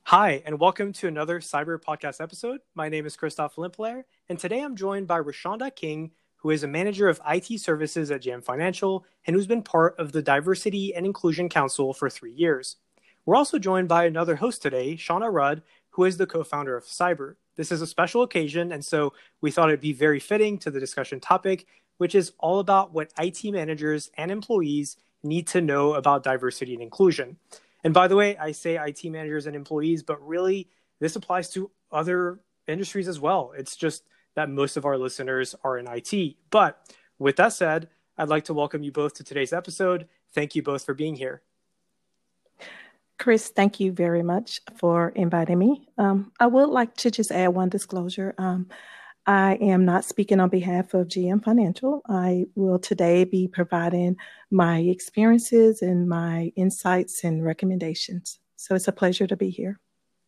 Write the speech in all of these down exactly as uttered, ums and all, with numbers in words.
Hi, and welcome to another Cyber Podcast episode. My name is Christoph Limplair, and today I'm joined by Rashonda King, who is a manager of I T services at J M Financial and who's been part of the Diversity and Inclusion Council for three years. We're also joined by another host today, Shauna Rudd, who is the co-founder of Cyber. This is a special occasion, and so we thought it'd be very fitting to the discussion topic, which is all about what I T managers and employees need to know about diversity and inclusion. And by the way, I say I T managers and employees, but really this applies to other industries as well. It's just that most of our listeners are in I T. But with that said, I'd like to welcome you both to today's episode. Thank you both for being here. Chris, thank you very much for inviting me. Um, I would like to just add one disclosure. Um, I am not speaking on behalf of J M Financial. I will today be providing my experiences and my insights and recommendations. So it's a pleasure to be here.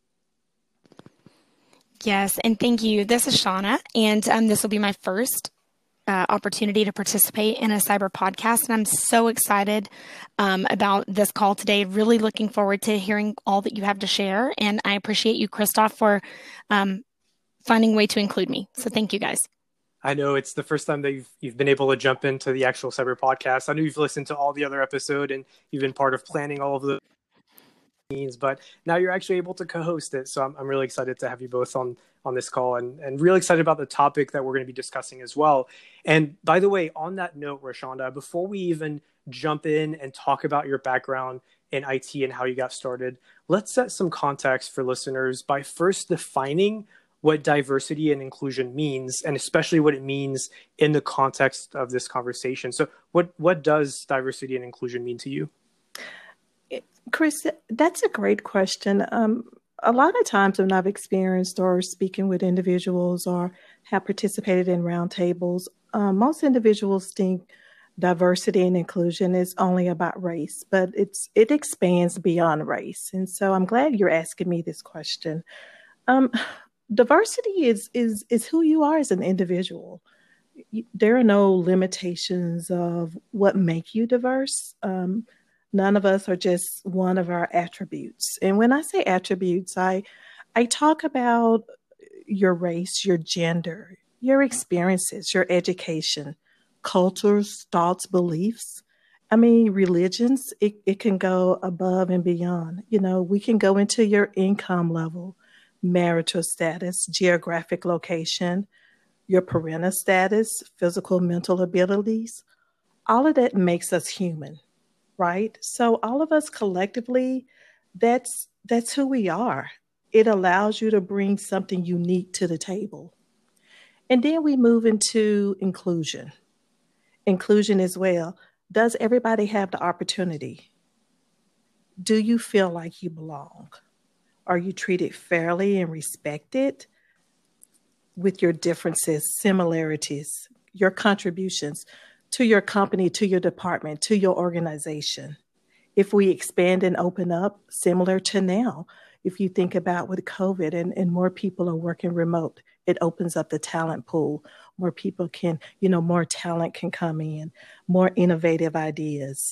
Yes, and thank you. This is Shauna, and um, this will be my first uh, opportunity to participate in a cyber podcast, and I'm so excited um, about this call today. Really looking forward to hearing all that you have to share, and I appreciate you, Christoph, for um, finding a way to include me. So thank you, guys. I know it's the first time that you've, you've been able to jump into the actual Cyber podcast. I know you've listened to all the other episodes and you've been part of planning all of the meetings, but now you're actually able to co-host it. So I'm, I'm really excited to have you both on, on this call and, and really excited about the topic that we're going to be discussing as well. And by the way, on that note, Rashonda, before we even jump in and talk about your background in I T and how you got started, let's set some context for listeners by first defining what diversity and inclusion means, and especially what it means in the context of this conversation. So what, what does diversity and inclusion mean to you? Chris, that's a great question. Um, a lot of times when I've experienced or speaking with individuals or have participated in roundtables, um, most individuals think diversity and inclusion is only about race, but it's it expands beyond race. And so I'm glad you're asking me this question. Um, Diversity is is is who you are as an individual. There are no limitations of what make you diverse. Um, none of us are just one of our attributes. And when I say attributes, I I talk about your race, your gender, your experiences, your education, cultures, thoughts, beliefs. I mean, religions, it, it can go above and beyond. You know, we can go into your income level, marital status, geographic location, your parental status, physical, mental abilities. All of that makes us human, right? So all of us collectively, that's that's who we are. It allows you to bring something unique to the table. And then we move into inclusion. Inclusion as well. Does everybody have the opportunity? Do you feel like you belong? Are you treated fairly and respected with your differences, similarities, your contributions to your company, to your department, to your organization? If we expand and open up, similar to now, if you think about with COVID and, and more people are working remote, it opens up the talent pool. More people can, you know, more talent can come in, more innovative ideas.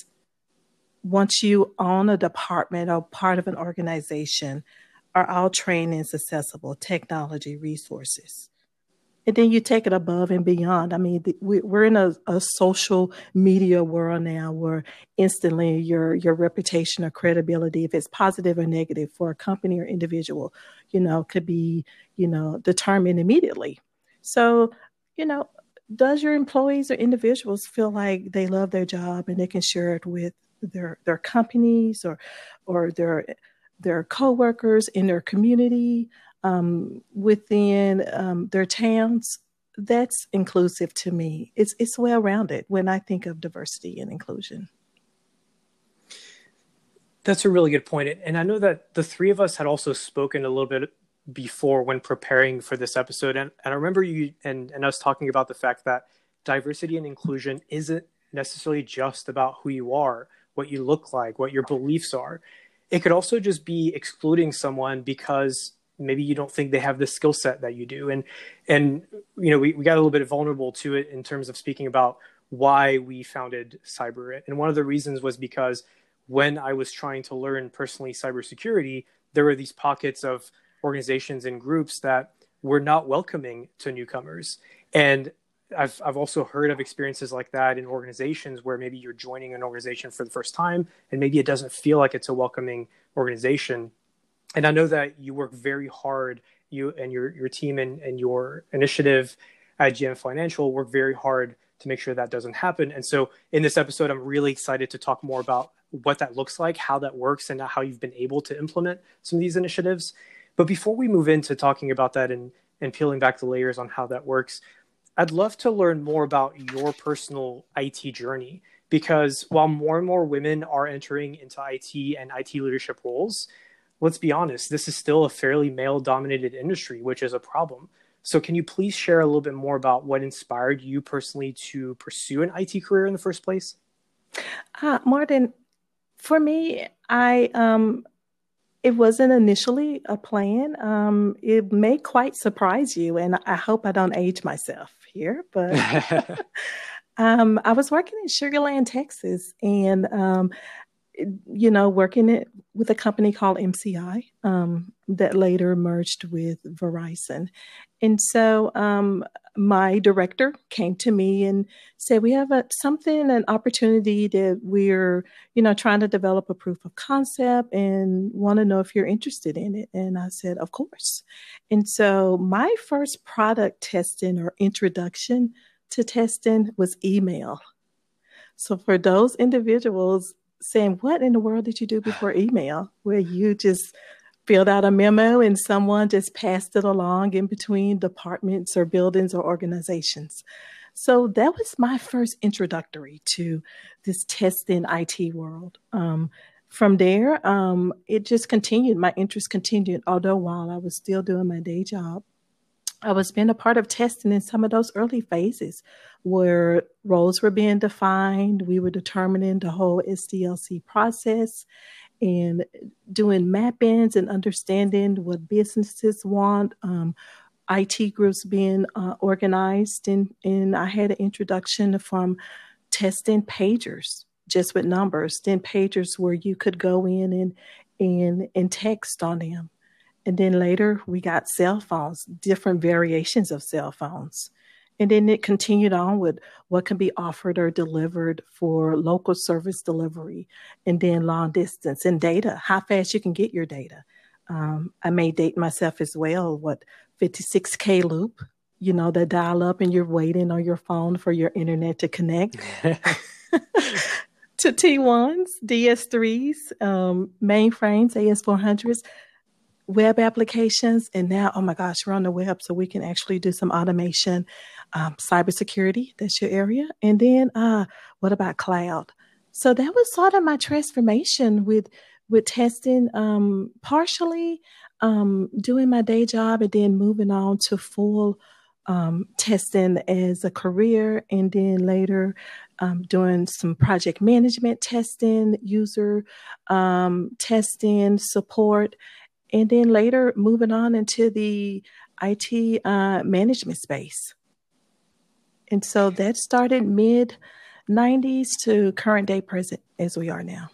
Once you own a department or part of an organization, are all trainings accessible, technology, resources? And then you take it above and beyond. I mean, the, we, we're in a, a social media world now where instantly your your reputation or credibility, if it's positive or negative for a company or individual, you know, could be, you know, determined immediately. So, you know, does your employees or individuals feel like they love their job and they can share it with their their companies or or their their coworkers in their community, um, within um, their towns? That's inclusive to me. It's it's well-rounded when I think of diversity and inclusion. That's a really good point. And I know that the three of us had also spoken a little bit before when preparing for this episode. And, and I remember you and, and us talking about the fact that diversity and inclusion isn't necessarily just about who you are, what you look like, what your beliefs are. It could also just be excluding someone because maybe you don't think they have the skill set that you do. And, and you know, we, we got a little bit vulnerable to it in terms of speaking about why we founded Cyber. And one of the reasons was because when I was trying to learn personally cybersecurity, there were these pockets of organizations and groups that were not welcoming to newcomers. And I've I've also heard of experiences like that in organizations where maybe you're joining an organization for the first time and maybe it doesn't feel like it's a welcoming organization. And I know that you work very hard, you and your your team and, and your initiative at G M Financial work very hard to make sure that doesn't happen. And so in this episode, I'm really excited to talk more about what that looks like, how that works, and how you've been able to implement some of these initiatives. But before we move into talking about that and, and peeling back the layers on how that works, I'd love to learn more about your personal I T journey, because while more and more women are entering into I T and I T leadership roles, let's be honest, this is still a fairly male-dominated industry, which is a problem. So can you please share a little bit more about what inspired you personally to pursue an I T career in the first place? Uh, Martin, for me, I um, it wasn't initially a plan. Um, it may quite surprise you, and I hope I don't age myself here, but um, I was working in Sugar Land, Texas, and um, you know, working it with a company called M C I um, that later merged with Verizon. And so um, my director came to me and said, we have a, something, an opportunity that we're, you know, trying to develop a proof of concept and want to know if you're interested in it. And I said, of course. And so my first product testing or introduction to testing was email. So for those individuals saying, what in the world did you do before email? Where you just filled out a memo and someone just passed it along in between departments or buildings or organizations. So that was my first introductory to this testing I T world. Um, from there, um, it just continued. My interest continued, although while I was still doing my day job, I was being a part of testing in some of those early phases where roles were being defined. We were determining the whole S D L C process and doing mappings and understanding what businesses want, um, I T groups being uh, organized. And, and I had an introduction from testing pagers just with numbers, then pagers where you could go in and, and, and text on them. And then later we got cell phones, different variations of cell phones. And then it continued on with what can be offered or delivered for local service delivery, and then long distance and data, how fast you can get your data. Um, I may date myself as well, what, fifty-six K loop, you know, that dial up and you're waiting on your phone for your internet to connect. To T ones, D S threes, um, mainframes, A S four hundreds. Web applications, and now, oh my gosh, we're on the web, so we can actually do some automation, um, cybersecurity, that's your area. And then uh, what about cloud? So that was sort of my transformation with with testing, um, partially um, doing my day job and then moving on to full um, testing as a career, and then later um, doing some project management testing, user um, testing, support. And then later moving on into the I T uh, management space. And so that started mid nineties to current day present as we are now.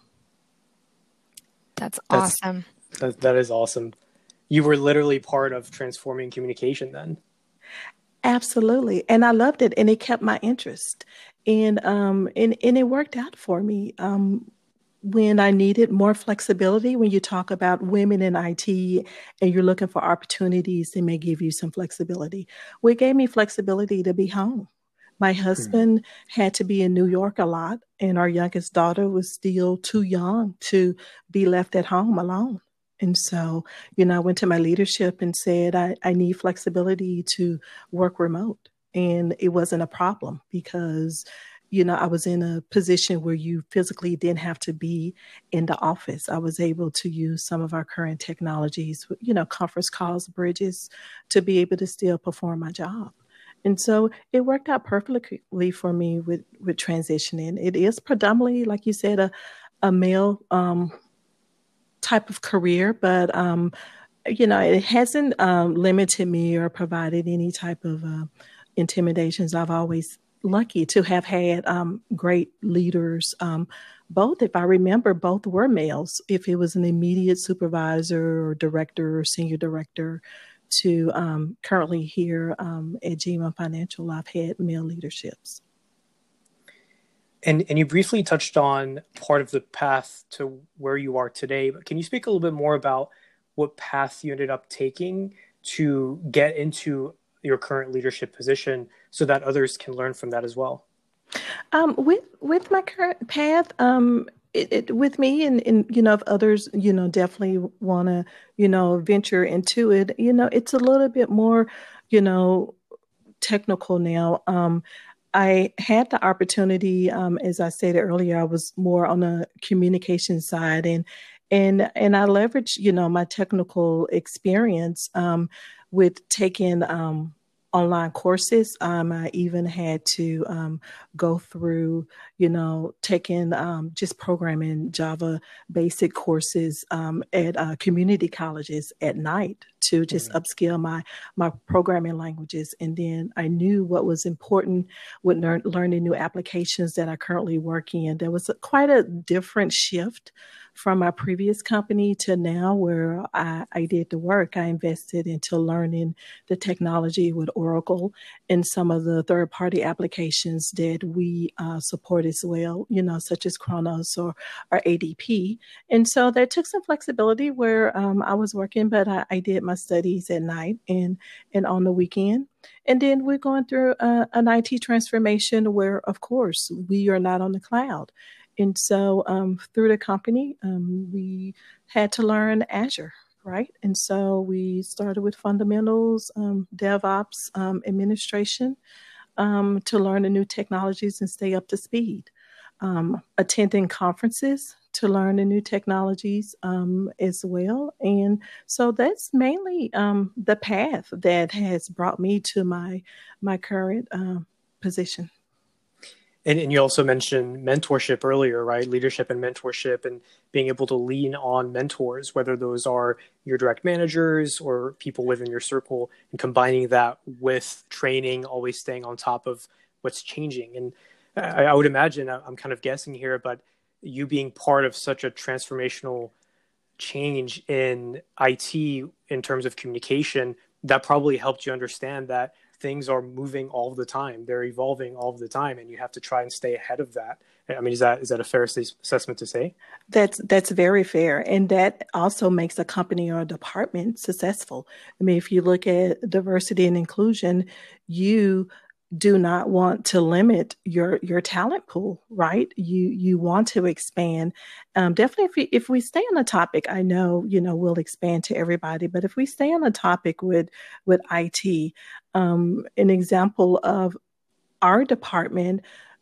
That's awesome. That's, that, that is awesome. You were literally part of transforming communication then. Absolutely. And I loved it. And it kept my interest. And, um, and, and it worked out for me. Um, When I needed more flexibility, when you talk about women in I T and you're looking for opportunities, they may give you some flexibility. Well, it gave me flexibility to be home. My husband mm-hmm. had to be in New York a lot, and our youngest daughter was still too young to be left at home alone. And so, you know, I went to my leadership and said, I, I need flexibility to work remote. And it wasn't a problem because you know, I was in a position where you physically didn't have to be in the office. I was able to use some of our current technologies, you know, conference calls, bridges, to be able to still perform my job. And so it worked out perfectly for me with, with transitioning. It is predominantly, like you said, a, a male um, type of career, but, um, you know, it hasn't um, limited me or provided any type of uh, intimidations. I've always lucky to have had um, great leaders, um, both, if I remember, both were males. If it was an immediate supervisor or director or senior director, to um, currently here um, at G M Financial, I've had male leaderships. And and you briefly touched on part of the path to where you are today, but can you speak a little bit more about what path you ended up taking to get into your current leadership position so that others can learn from that as well? Um, with with my current path, um, it, it, with me and, and, you know, if others, you know, definitely want to, you know, venture into it, you know, it's a little bit more, you know, technical now. Um, I had the opportunity, um, as I stated earlier, I was more on the communication side, and and and I leveraged, you know, my technical experience um, with taking um, online courses. Um, I even had to um, go through, you know, taking um, just programming Java basic courses um, at uh, community colleges at night to just mm-hmm. upskill my my programming languages. And then I knew what was important with learn, learning new applications that I currently work in. There was a, quite a different shift from my previous company to now, where I, I did the work. I invested into learning the technology with Oracle and some of the third-party applications that we uh, support as well, you know, such as Kronos or, or A D P. And so that took some flexibility where um, I was working, but I, I did my studies at night and, and on the weekend. And then we're going through uh, an I T transformation where, of course, we are not on the cloud. And so um, through the company, um, we had to learn Azure, right? And so we started with fundamentals, um, DevOps, um, administration, um, to learn the new technologies and stay up to speed. Um, attending conferences to learn the new technologies um, as well. And so that's mainly um, the path that has brought me to my, my current uh, position. And, and you also mentioned mentorship earlier, right? Leadership and mentorship, and being able to lean on mentors, whether those are your direct managers or people within your circle, and combining that with training, always staying on top of what's changing. And I, I would imagine, I'm kind of guessing here, but you being part of such a transformational change in I T in terms of communication, that probably helped you understand that things are moving all the time. They're evolving all the time, and you have to try and stay ahead of that. I mean, is that is that a fair assessment to say? That's that's very fair, and that also makes a company or a department successful. I mean, if you look at diversity and inclusion, you do not want to limit your your talent pool, right? You you want to expand. Um, definitely, if we, if we stay on the topic, I know you know we'll expand to everybody. But if we stay on the topic with with I T, um, an example of our department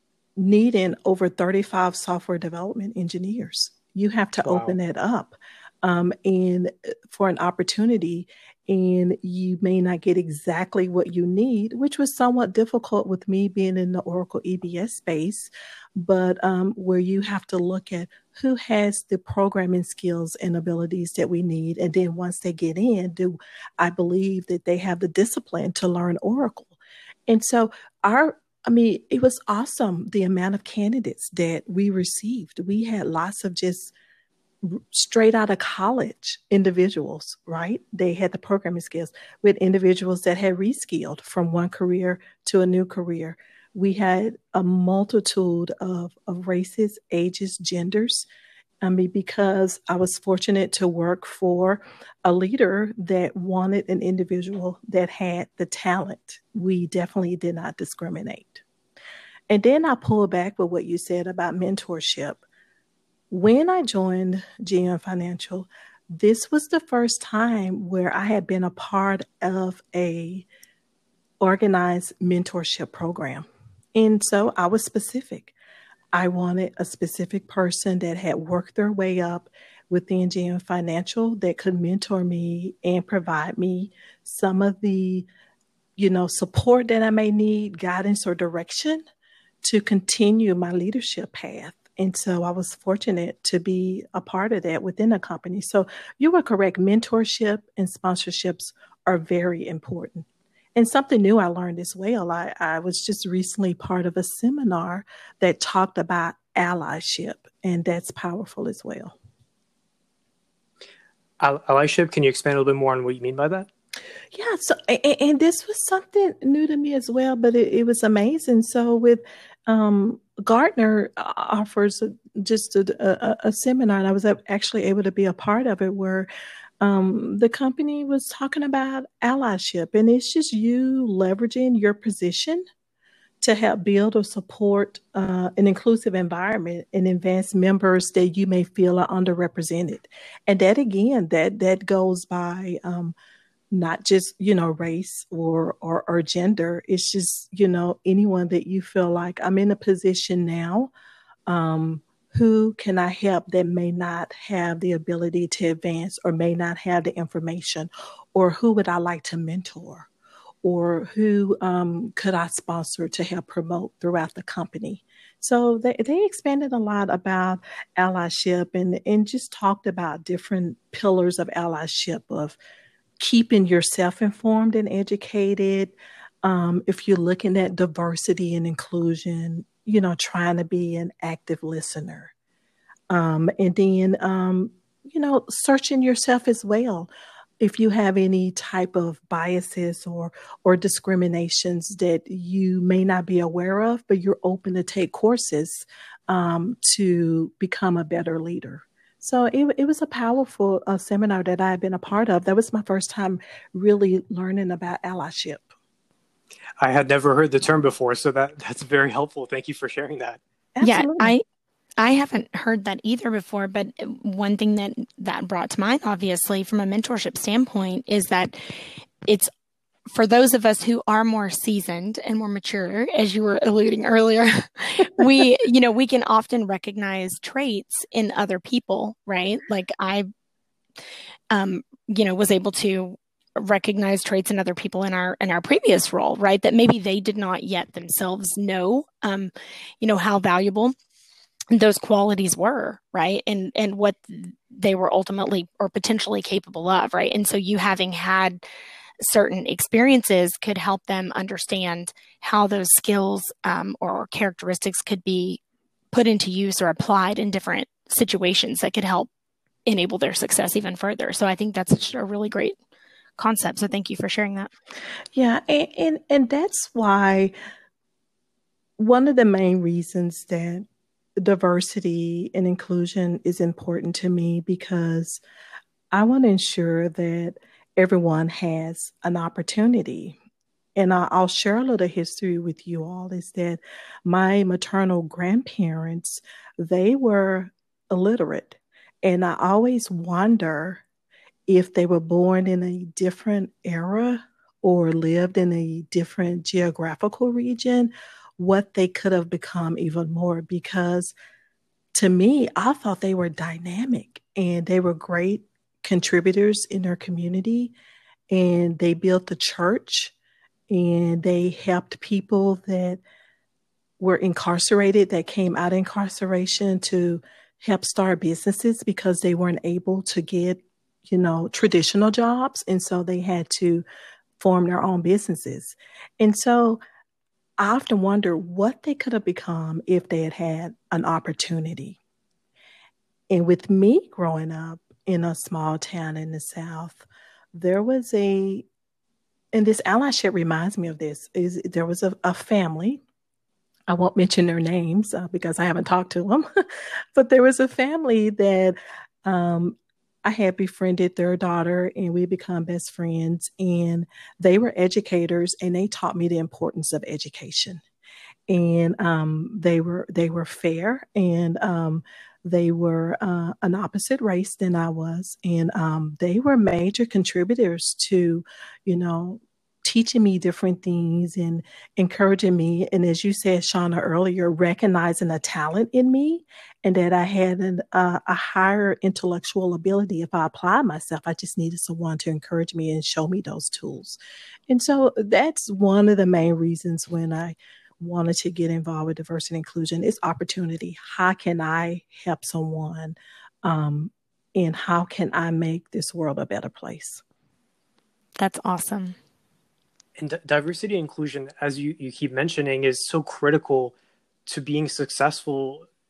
needing over thirty-five software development engineers, you have to wow. open that up, um, and for an opportunity. And you may not get exactly what you need, which was somewhat difficult with me being in the Oracle E B S space, but um, where you have to look at who has the programming skills and abilities that we need. And then once they get in, do I believe that they have the discipline to learn Oracle? And so our I mean, it was awesome, the amount of candidates that we received. We had lots of just straight out of college individuals, right? They had the programming skills, with individuals that had reskilled from one career to a new career. We had a multitude of, of races, ages, genders. I mean, because I was fortunate to work for a leader that wanted an individual that had the talent. We definitely did not discriminate. And then I pull back with what you said about mentorship. When I joined G M Financial, this was the first time where I had been a part of a organized mentorship program. And so I was specific. I wanted a specific person that had worked their way up within G M Financial that could mentor me and provide me some of the, you know, support that I may need, guidance or direction to continue my leadership path. And so I was fortunate to be a part of that within a company. So you were correct. Mentorship and sponsorships are very important. And something new I learned as well. I, I was just recently part of a seminar that talked about allyship. And that's powerful as well. Allyship, can you expand a little bit more on what you mean by that? Yeah. So, and, and this was something new to me as well, but it, it was amazing. So with um, Gartner offers a, just a, a, a seminar, and I was actually able to be a part of it, where um, the company was talking about allyship, and it's just you leveraging your position to help build or support uh, an inclusive environment and advance members that you may feel are underrepresented. And that, again, that that goes by um, not just, you know, race or, or or gender. It's just, you know, anyone that you feel like, I'm in a position now, um, who can I help that may not have the ability to advance or may not have the information, or who would I like to mentor? Or who um, could I sponsor to help promote throughout the company? So they, they expanded a lot about allyship and, and just talked about different pillars of allyship, of keeping yourself informed and educated. Um, if you're looking at diversity and inclusion, you know, trying to be an active listener. Um, and then, um, you know, searching yourself as well. If you have any type of biases or or discriminations that you may not be aware of, but you're open to take courses um, to become a better leader. So it, it was a powerful uh, seminar that I've been a part of. That was my first time really learning about allyship. I had never heard the term before, so that that's very helpful. Thank you for sharing that. Absolutely. Yeah, I I haven't heard that either before, but one thing that that brought to mind, obviously, from a mentorship standpoint, is that it's for those of us who are more seasoned and more mature, as you were alluding earlier, we, you know, we can often recognize traits in other people, right? Like I, um, you know, was able to recognize traits in other people in our in our previous role, right? That maybe they did not yet themselves know, um, you know, how valuable those qualities were, right? And and what they were ultimately or potentially capable of, right? And so you having had certain experiences could help them understand how those skills um, or characteristics could be put into use or applied in different situations that could help enable their success even further. So I think that's a really great concept. So thank you for sharing that. Yeah, and and, and that's why one of the main reasons that diversity and inclusion is important to me, because I want to ensure that everyone has an opportunity. And I'll share a little history with you all, is that my maternal grandparents, they were illiterate. And I always wonder if they were born in a different era or lived in a different geographical region, what they could have become even more. Because to me, I thought they were dynamic and they were great contributors in their community, and they built the church and they helped people that were incarcerated, that came out of incarceration, to help start businesses because they weren't able to get, you know, traditional jobs. And so they had to form their own businesses. And so I often wonder what they could have become if they had had an opportunity. And with me growing up in a small town in the South, there was a, and this allyship reminds me of this, is there was a, a family. I won't mention their names uh, because I haven't talked to them, but there was a family that um, I had befriended their daughter, and we become best friends, and they were educators, and they taught me the importance of education. And um, they were, they were fair, and um, they were uh, an opposite race than I was. And um, they were major contributors to, you know, teaching me different things and encouraging me. And as you said, Shauna, earlier, recognizing a talent in me and that I had an, uh, a higher intellectual ability. If I applied myself, I just needed someone to encourage me and show me those tools. And so that's one of the main reasons when I wanted to get involved with diversity and inclusion is opportunity. How can I help someone? Um, and how can I make this world a better place? That's awesome. And d- diversity and inclusion, as you, you keep mentioning, is so critical to being successful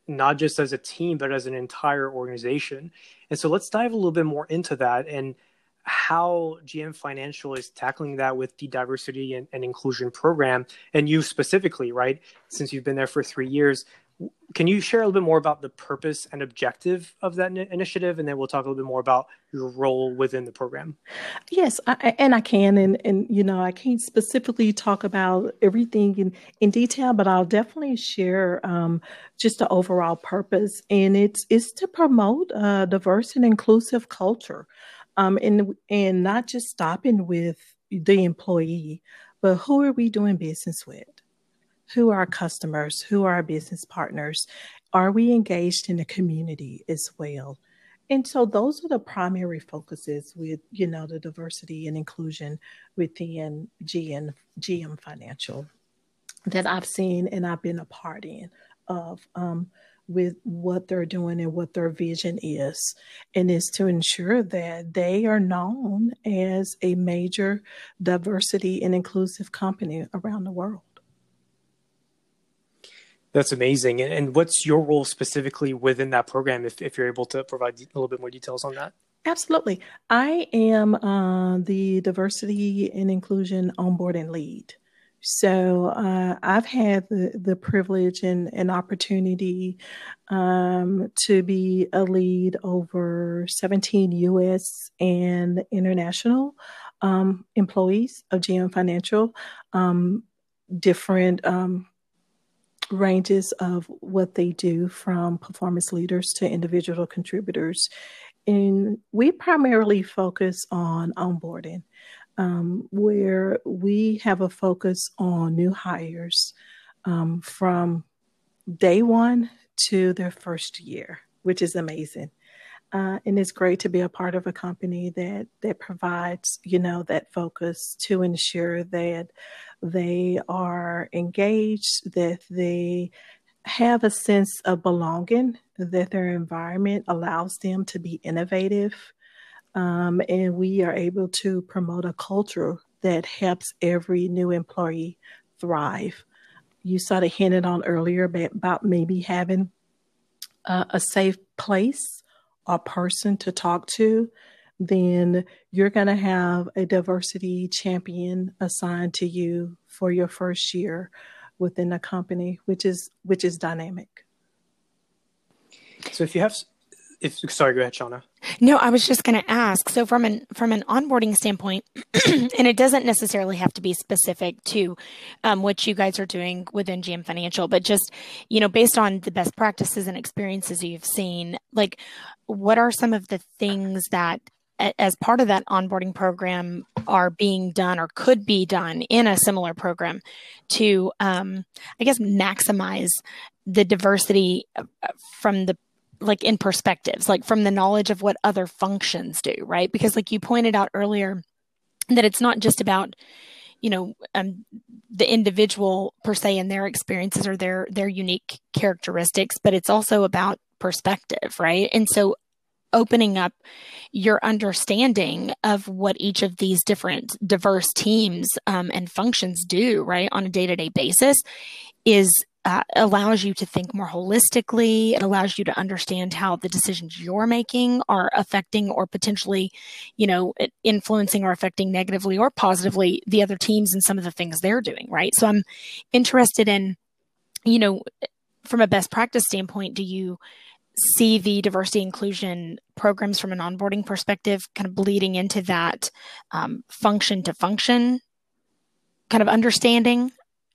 not just as a team, but as an entire organization. And so let's dive a little bit more into that and how G M Financial is tackling that with the diversity and, and inclusion program, and you specifically, right? Since you've been there for three years, can you share a little bit more about the purpose and objective of that initiative? And then we'll talk a little bit more about your role within the program. Yes, I, and I can. And, and, you know, I can't specifically talk about everything in, in detail, but I'll definitely share um, just the overall purpose. And it's, it's to promote a diverse and inclusive culture. Um, and, and not just stopping with the employee, but who are we doing business with? Who are our customers? Who are our business partners? Are we engaged in the community as well? And so those are the primary focuses with, you know, the diversity and inclusion within G M, G M Financial that I've seen and I've been a part in of um, with what they're doing and what their vision is. And is to ensure that they are known as a major diversity and inclusive company around the world. That's amazing. And what's your role specifically within that program, if, if you're able to provide a little bit more details on that? Absolutely. I am uh, the diversity and inclusion onboarding lead. So uh, I've had the, the privilege and, and opportunity um, to be a lead over seventeen U S and international um, employees of G M Financial, um, different um ranges of what they do, from performance leaders to individual contributors. And we primarily focus on onboarding, um, where we have a focus on new hires um, from day one to their first year, which is amazing. Uh, and it's great to be a part of a company that that provides, you know, that focus to ensure that they are engaged, that they have a sense of belonging, that their environment allows them to be innovative. Um, and we are able to promote a culture that helps every new employee thrive. You sort of hinted on earlier about, about maybe having uh, a safe place or person to talk to. Then you're going to have a diversity champion assigned to you for your first year within the company, which is which is dynamic. So if you have, if sorry, go ahead, Shauna. No, I was just going to ask. So from an from an onboarding standpoint, and it doesn't necessarily have to be specific to um, what you guys are doing within G M Financial, but just, you know, based on the best practices and experiences you've seen, like, what are some of the things that, as part of that onboarding program, are being done or could be done in a similar program to, um, I guess, maximize the diversity from the, like, in perspectives, like from the knowledge of what other functions do, right? Because like you pointed out earlier, that it's not just about, you know, um, the individual per se and their experiences or their, their unique characteristics, but it's also about perspective, right? And so opening up your understanding of what each of these different diverse teams um, and functions do, right, on a day-to-day basis is uh, allows you to think more holistically. It allows you to understand how the decisions you're making are affecting or potentially, you know, influencing or affecting negatively or positively the other teams and some of the things they're doing, right? So I'm interested in, you know, from a best practice standpoint, do you see the diversity inclusion programs from an onboarding perspective kind of bleeding into that um, function to function kind of understanding?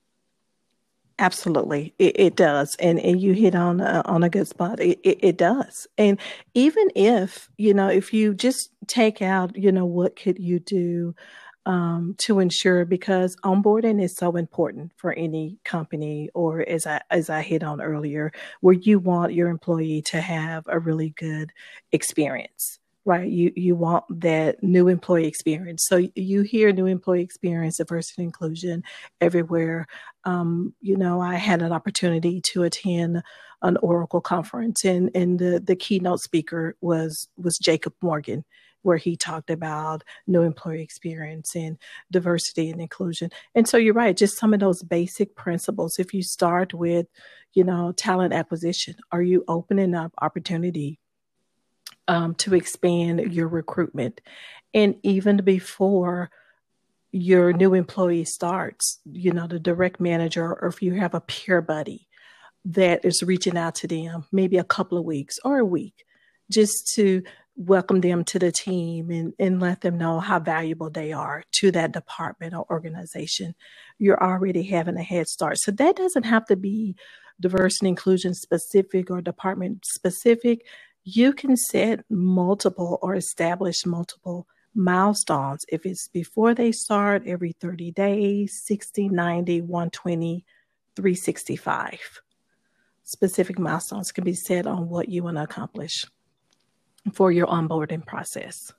Absolutely, it, it does, and and you hit on a, on a good spot. It, it it does, and even if you know, if you just take out, you know, what could you do um, to ensure, because onboarding is so important for any company, or as I as I hit on earlier, where you want your employee to have a really good experience. Right. You you want that new employee experience. So you hear new employee experience, diversity, inclusion everywhere. Um, you know, I had an opportunity to attend an Oracle conference, and, and the, the keynote speaker was was Jacob Morgan. where he talked about new employee experience and diversity and inclusion. And so you're right, just some of those basic principles. If you start with, you know, talent acquisition, are you opening up opportunity um, to expand your recruitment? And even before your new employee starts, you know, the direct manager, or if you have a peer buddy that is reaching out to them, maybe a couple of weeks or a week, just to welcome them to the team and, and let them know how valuable they are to that department or organization, you're already having a head start. So that doesn't have to be diversity and inclusion specific or department specific. You can set multiple or establish multiple milestones. If it's before they start, every thirty days, sixty, ninety, one twenty, three sixty-five. Specific milestones can be set on what you want to accomplish for your onboarding process.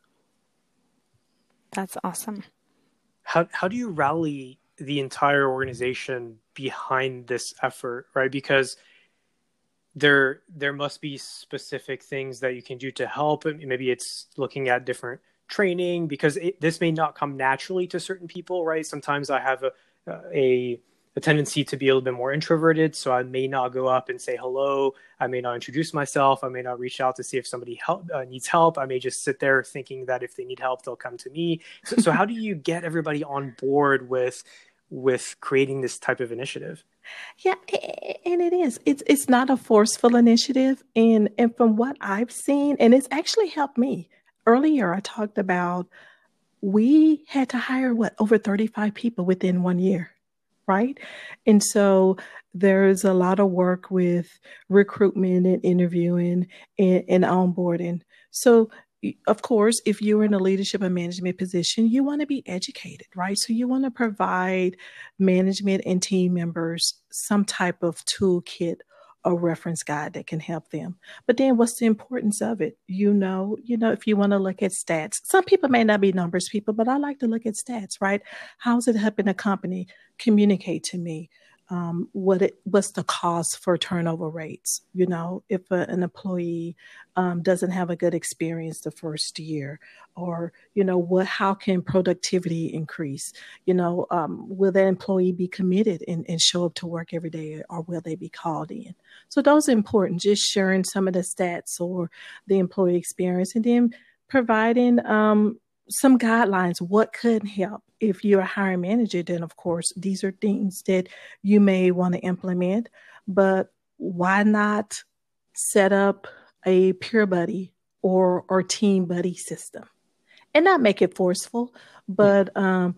That's awesome. How how do you rally the entire organization behind this effort, right? Because there there must be specific things that you can do to help. Maybe it's looking at different training, because it, this may not come naturally to certain people, right? Sometimes I have a a a tendency to be a little bit more introverted, so I may not go up and say hello. I may not introduce myself. I may not reach out to see if somebody help, uh, needs help. I may just sit there thinking that if they need help, they'll come to me. So, so how do you get everybody on board with with creating this type of initiative? Yeah, and it is. It's it's not a forceful initiative, and and from what I've seen, and it's actually helped me. Earlier, I talked about we had to hire what over thirty-five people within one year. Right. And so there's a lot of work with recruitment and interviewing and, and onboarding. So, of course, if you're in a leadership and management position, you want to be educated, right? So you want to provide management and team members some type of toolkit or reference guide that can help them. But then what's the importance of it? You know, you know, if you want to look at stats, some people may not be numbers people, but I like to look at stats, right? How's it helping a company communicate to me? Um, what it, what's the cost for turnover rates? You know, if a, an employee um, doesn't have a good experience the first year, or, you know, what, how can productivity increase? You know, um, will that employee be committed and, and show up to work every day, or will they be called in? So those are important, just sharing some of the stats or the employee experience, and then providing um, some guidelines, what could help. If you're a hiring manager, then of course, these are things that you may want to implement, but why not set up a peer buddy or, or team buddy system and not make it forceful, but um,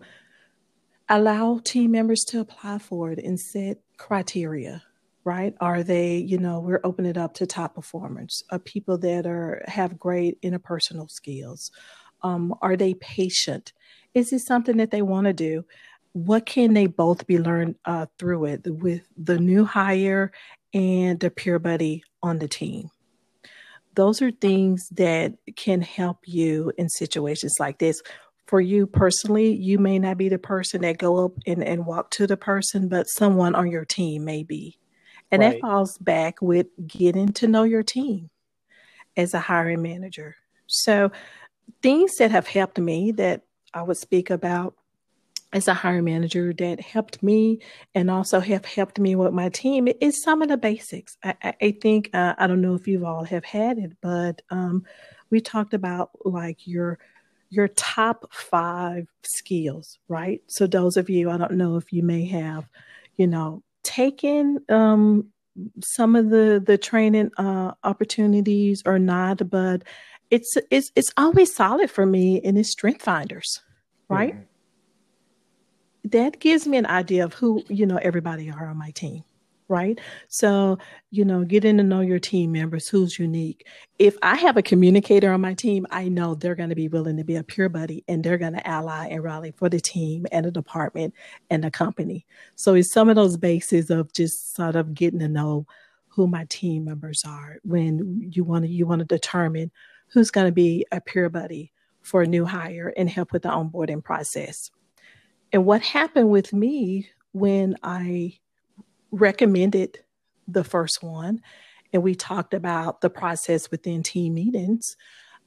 allow team members to apply for it and set criteria, right? Are they, you know, we're opening it up to top performers, are people that are have great interpersonal skills. Um, are they patient? Is it something that they want to do? What can they both be learned uh, through it with the new hire and the peer buddy on the team? Those are things that can help you in situations like this. For you personally, you may not be the person that go up and, and walk to the person, but someone on your team may be. And right. That falls back with getting to know your team as a hiring manager. So things that have helped me that I would speak about as a hiring manager that helped me and also have helped me with my team is some of the basics. I, I, I think, uh, I don't know if you all have had it, but um, we talked about like your your top five skills, right? So those of you, I don't know if you may have, you know, taken um, some of the, the training uh, opportunities or not, but It's it's it's always solid for me, and it's Strength Finders, right? Mm-hmm. That gives me an idea of who, you know, everybody are on my team, right? So, you know, getting to know your team members, who's unique. If I have a communicator on my team, I know they're going to be willing to be a peer buddy, and they're going to ally and rally for the team and the department and the company. So it's some of those bases of just sort of getting to know who my team members are when you want to you want to determine who's going to be a peer buddy for a new hire and help with the onboarding process. And what happened with me when I recommended the first one, and we talked about the process within team meetings,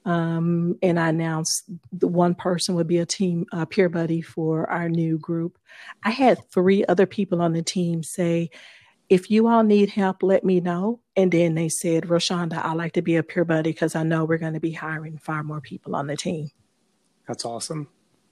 Um, and I announced the one person would be a team uh, peer buddy for our new group. I had three other people on the team say, if you all need help, let me know. And then they said, Roshonda, I'd like to be a peer buddy because I know we're going to be hiring far more people on the team. That's awesome.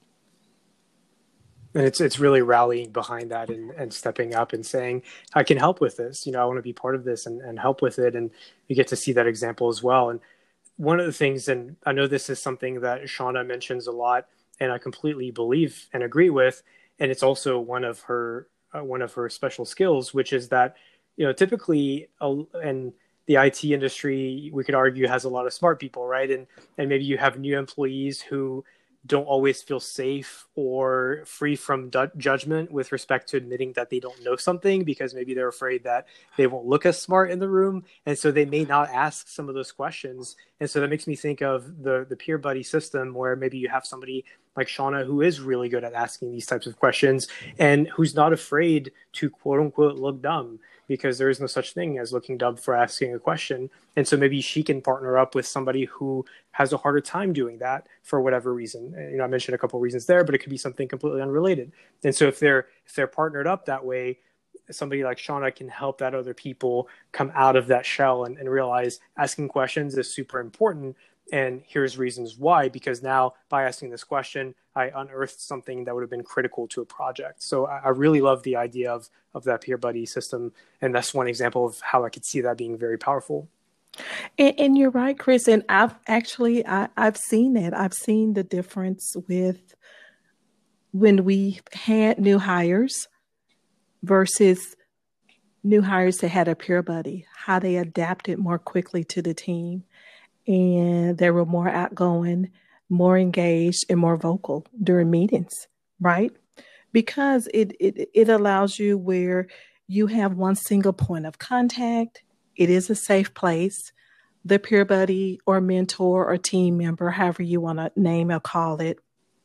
And it's it's really rallying behind that and, and stepping up and saying, I can help with this. You know, I want to be part of this and, and help with it. And you get to see that example as well. And one of the things, and I know this is something that Shauna mentions a lot, and I completely believe and agree with, and it's also one of her uh, one of her special skills, which is that, you know, typically, uh, and the I T industry, we could argue, has a lot of smart people, right? And and maybe you have new employees who don't always feel safe or free from du- judgment with respect to admitting that they don't know something, because maybe they're afraid that they won't look as smart in the room. And so they may not ask some of those questions. And so that makes me think of the, the peer buddy system, where maybe you have somebody like Shauna who is really good at asking these types of questions and who's not afraid to quote unquote look dumb, because there is no such thing as looking dumb for asking a question. And so maybe she can partner up with somebody who has a harder time doing that for whatever reason. You know, I mentioned a couple of reasons there, but it could be something completely unrelated. And so if they're if they're partnered up that way, somebody like Shauna can help that other people come out of that shell and, and realize asking questions is super important. And here's reasons why, because now by asking this question, I unearthed something that would have been critical to a project. So I, I really love the idea of, of that peer buddy system. And that's one example of how I could see that being very powerful. And, and you're right, Chris. And I've actually, I, I've seen that. I've seen the difference with when we had new hires versus new hires that had a peer buddy, how they adapted more quickly to the team. And they were more outgoing, more engaged, and more vocal during meetings, right? Because it it it allows you where you have one single point of contact. It is a safe place. The peer buddy or mentor or team member, however you want to name or call it,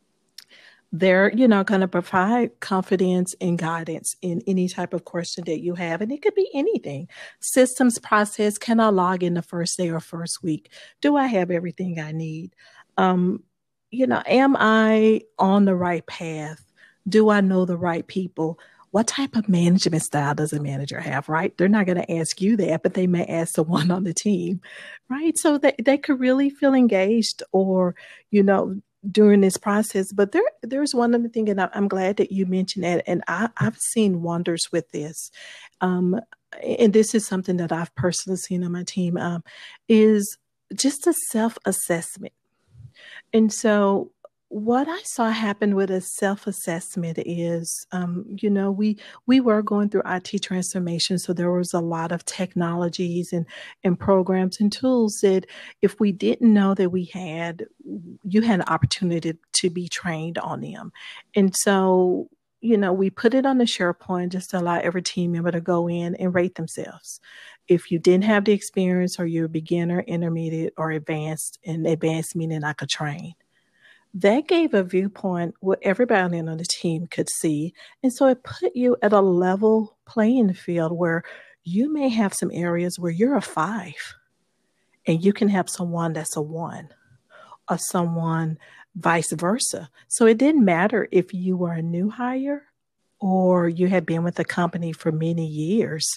they're, you know, going to provide confidence and guidance in any type of question that you have. And it could be anything. Systems process, can I log in the first day or first week? Do I have everything I need? Um, you know, am I on the right path? Do I know the right people? What type of management style does a manager have, right? They're not going to ask you that, but they may ask someone on the team, right? So that they could really feel engaged or, you know, during this process. But there, there's one other thing, and I'm glad that you mentioned that. And I, I've seen wonders with this. Um, and this is something that I've personally seen on my team, um, is just a self-assessment. And so what I saw happen with a self-assessment is, um, you know, we we were going through I T transformation, so there was a lot of technologies and and programs and tools that if we didn't know that we had, you had an opportunity to, to be trained on them. And so, you know, we put it on the SharePoint just to allow every team member to go in and rate themselves. If you didn't have the experience, or you're a beginner, intermediate, or advanced, and advanced meaning I could train. That gave a viewpoint where everybody on the team could see. And so it put you at a level playing field where you may have some areas where you're a five and you can have someone that's a one, or someone vice versa. So it didn't matter if you were a new hire or you had been with the company for many years.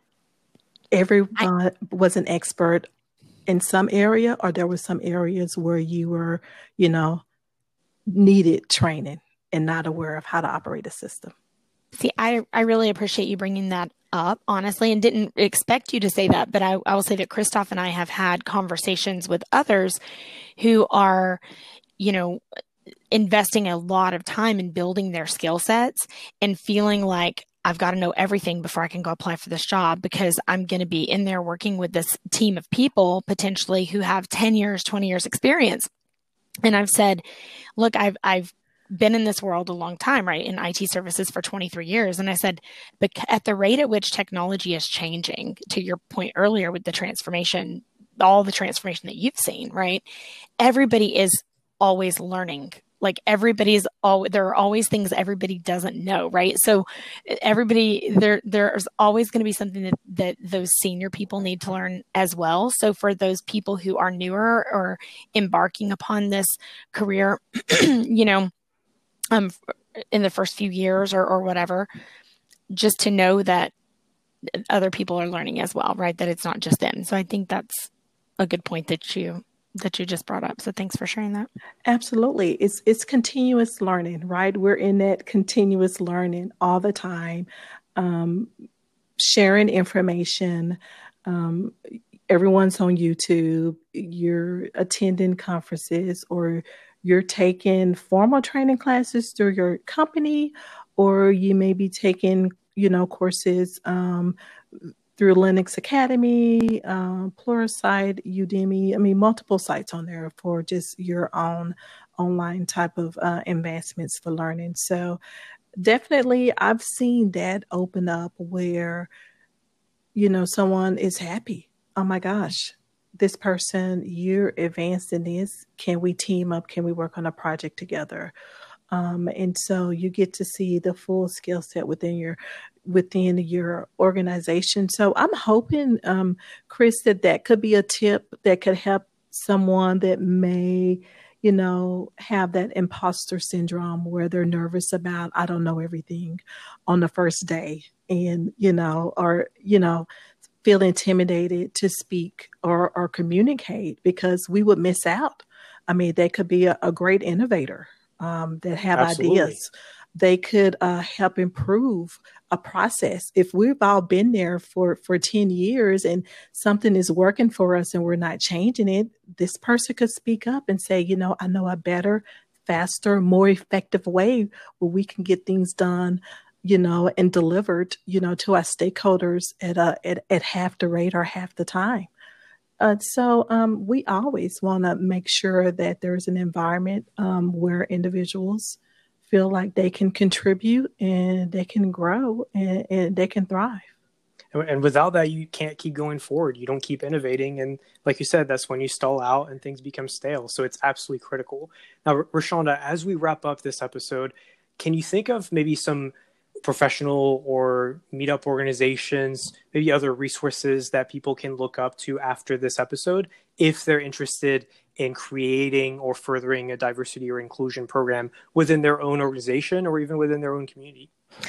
Everyone I- was an expert in some area, or there were some areas where you were, you know, needed training and not aware of how to operate a system. See, I, I really appreciate you bringing that up, honestly, and didn't expect you to say that. But I, I will say that Christoph and I have had conversations with others who are, you know, investing a lot of time in building their skill sets and feeling like I've got to know everything before I can go apply for this job, because I'm going to be in there working with this team of people potentially who have ten years, twenty years experience. And I've said, look, I've, I've been in this world a long time, right? In I T services for twenty-three years. And I said, but at the rate at which technology is changing, to your point earlier with the transformation, all the transformation that you've seen, right? Everybody is always learning like everybody's all, there are always things everybody doesn't know, right? So everybody, there, there's always going to be something that, that those senior people need to learn as well. So for those people who are newer or embarking upon this career, you know, um, in the first few years or, or whatever, just to know that other people are learning as well, right? That it's not just them. So I think that's a good point that you that you just brought up. So thanks for sharing that. Absolutely. It's it's continuous learning, right? We're in that continuous learning all the time, um, sharing information. Um, everyone's on YouTube. You're attending conferences, or you're taking formal training classes through your company, or you may be taking, you know, courses um, through Linux Academy, um, Pluralsight, Udemy. I mean, multiple sites on there for just your own online type of uh, advancements for learning. So definitely I've seen that open up where, you know, someone is happy. Oh my gosh, this person, you're advanced in this. Can we team up? Can we work on a project together? Um, and so you get to see the full skill set within your within your organization. So I'm hoping, um, Chris, that that could be a tip that could help someone that may, you know, have that imposter syndrome where they're nervous about, I don't know everything on the first day, and, you know, or, you know, feel intimidated to speak or, or communicate because we would miss out. I mean, they could be a, a great innovator. Um, that have Absolutely. Ideas. They could uh, help improve a process. If we've all been there for, for ten years and something is working for us and we're not changing it, this person could speak up and say, you know, I know a better, faster, more effective way where we can get things done, you know, and delivered, you know, to our stakeholders at, a, at, at half the rate or half the time. Uh, so um, we always want to make sure that there's an environment um, where individuals feel like they can contribute and they can grow and, and they can thrive. And without that, you can't keep going forward. You don't keep innovating. And like you said, that's when you stall out and things become stale. So it's absolutely critical. Now, Rashonda, as we wrap up this episode, can you think of maybe some professional or meetup organizations, maybe other resources that people can look up to after this episode if they're interested in creating or furthering a diversity or inclusion program within their own organization or even within their own community?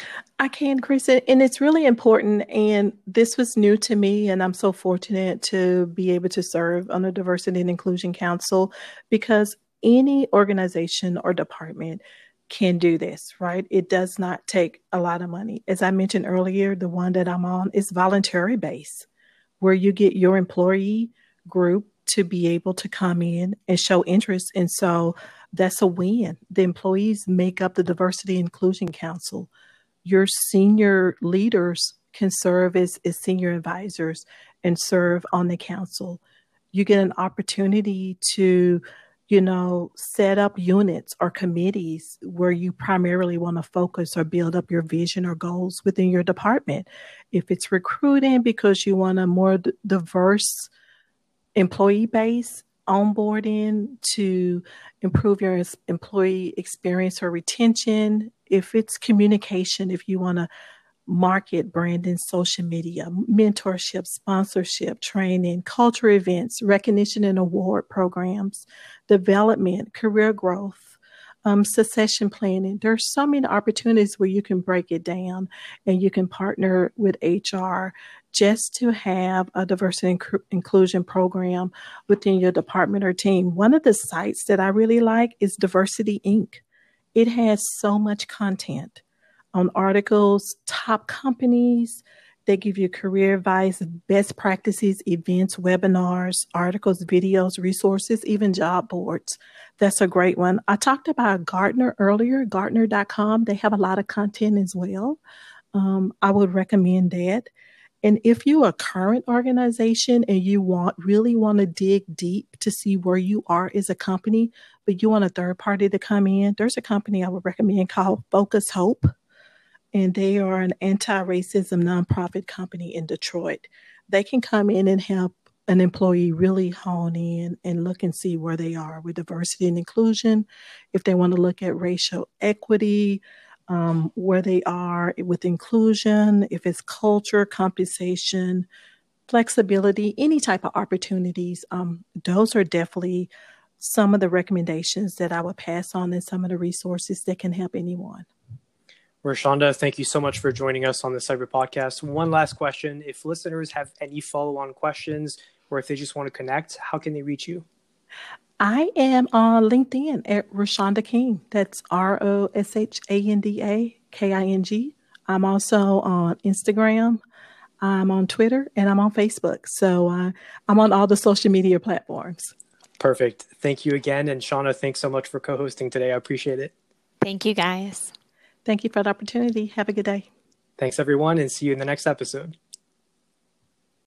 I can, Chris, and it's really important. And this was new to me, and I'm so fortunate to be able to serve on the Diversity and Inclusion Council, because any organization or department can do this, right? It does not take a lot of money. As I mentioned earlier, the one that I'm on is voluntary based, where you get your employee group to be able to come in and show interest. And so that's a win. The employees make up the Diversity and Inclusion Council. Your senior leaders can serve as, as senior advisors and serve on the council. You get an opportunity to, you know, set up units or committees where you primarily want to focus or build up your vision or goals within your department. If it's recruiting because you want a more d- diverse employee base, onboarding to improve your employee experience or retention. If it's communication, if you want to market, branding, social media, mentorship, sponsorship, training, culture events, recognition and award programs, development, career growth, um, succession planning. There's so many opportunities where you can break it down and you can partner with H R just to have a diversity and inc- inclusion program within your department or team. One of the sites that I really like is Diversity Incorporated. It has so much content on articles, top companies. They give you career advice, best practices, events, webinars, articles, videos, resources, even job boards. That's a great one. I talked about Gartner earlier, Gartner dot com. They have a lot of content as well. Um, I would recommend that. And if you're a current organization and you want really want to dig deep to see where you are as a company, but you want a third party to come in, there's a company I would recommend called Focus Hope. And they are an anti-racism nonprofit company in Detroit. They can come in and help an employee really hone in and look and see where they are with diversity and inclusion. If they want to look at racial equity, um, where they are with inclusion, if it's culture, compensation, flexibility, any type of opportunities, um, those are definitely some of the recommendations that I would pass on and some of the resources that can help anyone. Roshonda, thank you so much for joining us on the Cyber Podcast. One last question. If listeners have any follow-on questions or if they just want to connect, how can they reach you? I am on LinkedIn at Roshonda King. That's R O S H A N D A K I N G. I'm also on Instagram. I'm on Twitter, and I'm on Facebook. So uh, I'm on all the social media platforms. Perfect. Thank you again. And Shauna, thanks so much for co-hosting today. I appreciate it. Thank you, guys. Thank you for the opportunity. Have a good day. Thanks, everyone, and see you in the next episode.